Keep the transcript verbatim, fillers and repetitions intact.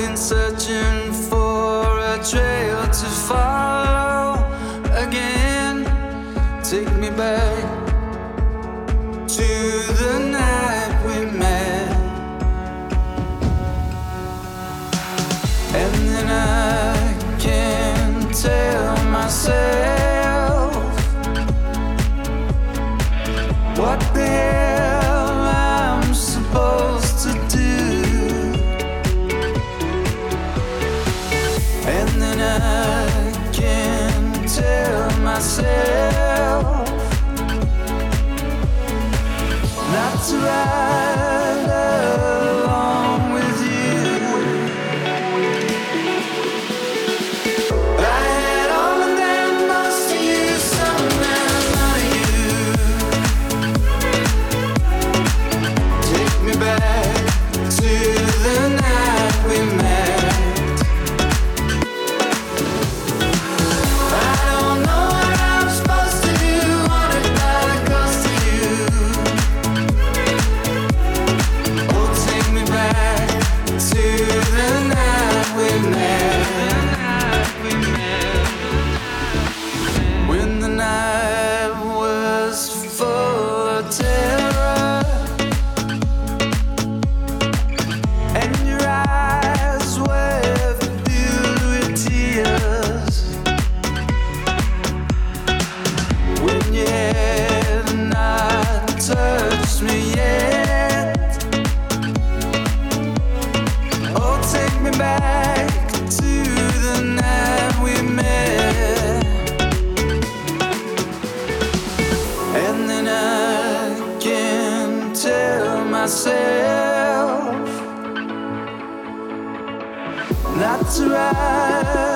been searching for a trail to follow again. Take me back to the night we met, and then I can tell myself what the hell I'm supposed to do. And then I can tell myself not to ride along with you. I had all of them, most of you, some of them, none of you. Take me back to the night we met. When the night was full of terror and your eyes were filled with tears, when you had not touched me yet, oh, take me back to the night we met. And then I can tell myself not to ride